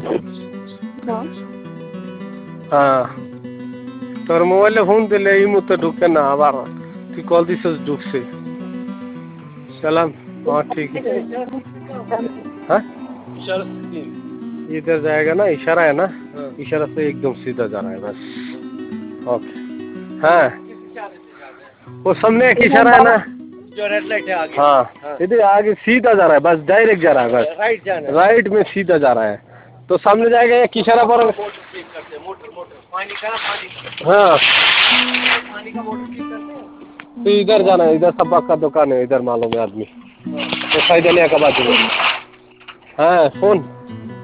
हाँ তোর মোবাইলে ফোন দিলে এই মুহূর্তে ঢুকে না, আবার তুই কল দিছিস ঢুকছে। सलाम। हाँ ठीक है। हाँ इधर जाएगा ना, इशारा है ना, इशारा से एकदम सीधा जा रहा है बस। ओके हाँ वो सामने एक इशारा है ना, जो रेड लाइट है आगे। हाँ इधर आगे सीधा जा रहा है बस, डायरेक्ट जा रहा है बस, राइट जाना है, राइट में सीधा जा रहा है तो सामने जाएगा एक इशारा पर। हाँ पानी का मोटर ठीक करते हैं तो इधर जाना है, इधर सबक का दुकान है, इधर मालूम है आदमी तो साइड का बाजू में। हाँ फोन